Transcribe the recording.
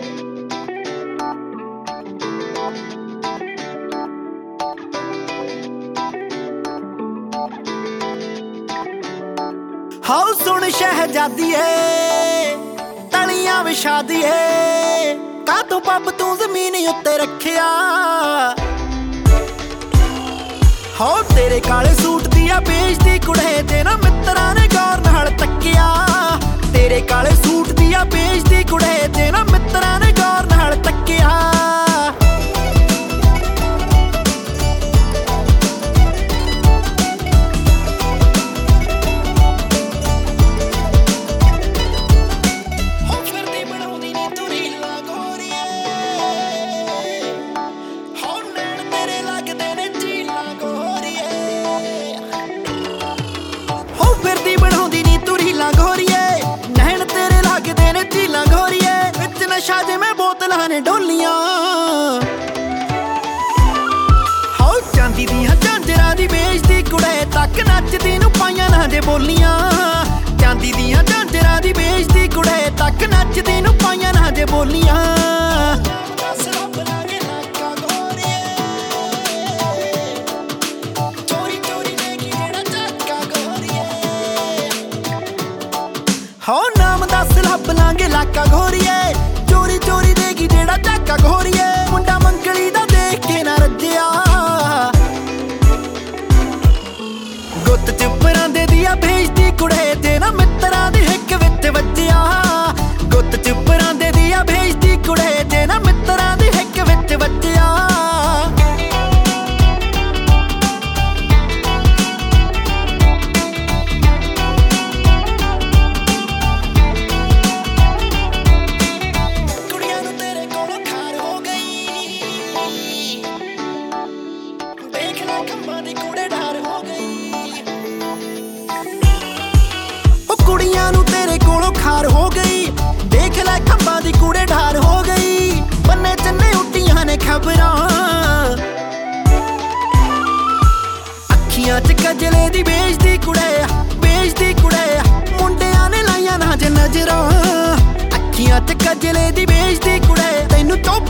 How soon शहजादी तलियां विछा दी का तू pub तू जमीन उत्ते रखिया। हाउ तेरे काले सूट दिया बेचदी कुड़े ते ना मित्रा ने गौर नाल तकिया। तेरे काले सूट दिया बेचदी कुड़े ते ना मित्रा ने गौर नाल तकिया। शादी में बोतलां ने डोलियां हाउ चांदी दियां झांजरां दी बेचदी कुड़े तक नचदी नूं पाइयां ना जे बोलियां। चांदी दियां झांजरां दी बेचदी कुड़े तक नचदी नूं पाइयां ना जे बोलियां। हाउ नाम दस लभ लांगे लाका घोरीए चोरी चोरी देगी जेड़ा झाका घोरीए। मुंडा मंगली दा देख के ना रज्जिया गुत्त च परांदे दिया भेजदी कुड़े ते ना मित्तरां दी हिक विच वज्जिया। गुत्त च परांदे दिया भेजदी कुड़े ते ना मित्तरां दी हिक विच वज्जिया। कुड़ियां नूं तेरे कोलों खार हो गई देख लै खंबां दी कूड़े ढार हो गई। बन्ने चन्ने उड्डियां ने खबरां अखियां च कजले दी बेचदी कुड़े मुंडियां ने लाइयां ना जे नजरां। अखियां च कजले दी बेचदी कुड़े तैनूं चुप